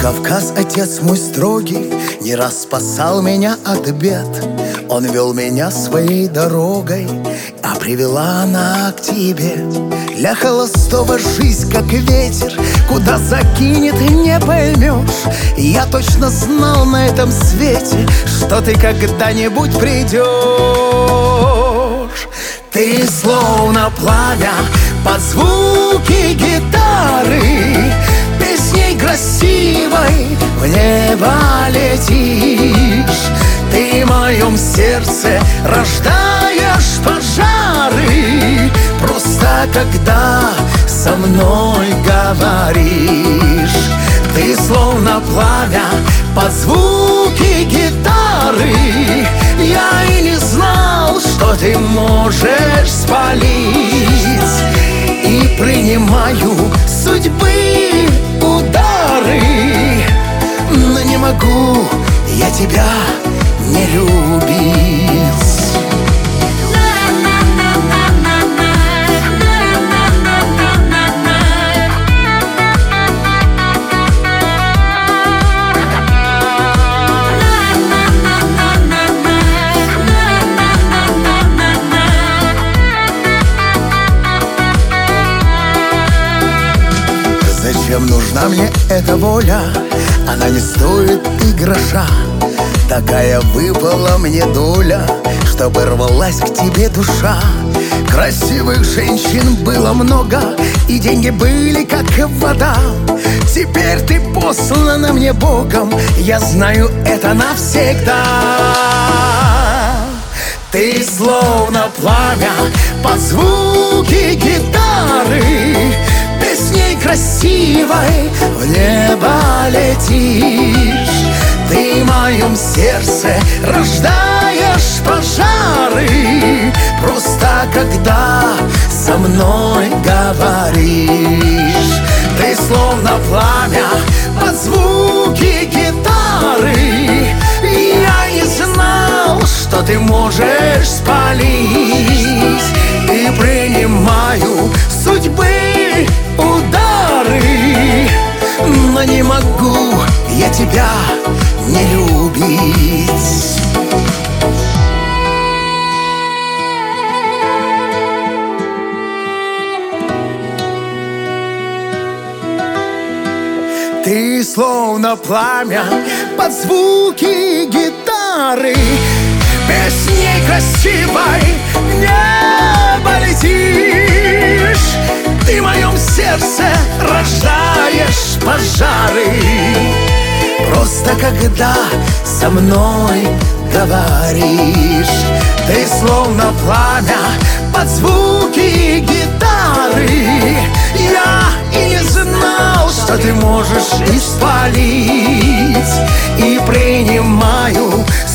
Кавказ, отец мой строгий, не раз спасал меня от бед. Он вел меня своей дорогой, а привела она к тебе. Для холостого жизнь как ветер, куда закинет не поймешь. Я точно знал на этом свете, что ты когда-нибудь придешь. Ты словно пламя под звуки гитары, песней красивой в небо летишь. Ты в моем сердце рождаешь пожары, просто когда со мной говоришь. Ты словно пламя под звуки гитары, я и не знал, что ты можешь спалить. И принимаю судьбы удары, но не могу я тебя не любить. Зачем нужна мне эта воля? Она не стоит и гроша. Такая выпала мне доля, чтобы рвалась к тебе душа. Красивых женщин было много, и деньги были как вода. Теперь ты послана мне Богом, я знаю это навсегда. Ты словно пламя под звуки гитары, песней красивой в небо летишь. Ты в моем сердце рождаешь пожары, просто когда со мной говоришь. Ты словно пламя под звуки гитары, я не знал, что ты можешь спалить. И принимаю судьбы удары, но не могу я тебя не любить. Ты словно пламя под звуки гитары, песней красивой в небо летишь. Ты в моем сердце рождаешь пожары, просто когда со мной говоришь. Ты словно пламя под звуки гитары, я и не знал, что ты можешь испалить. И принимаю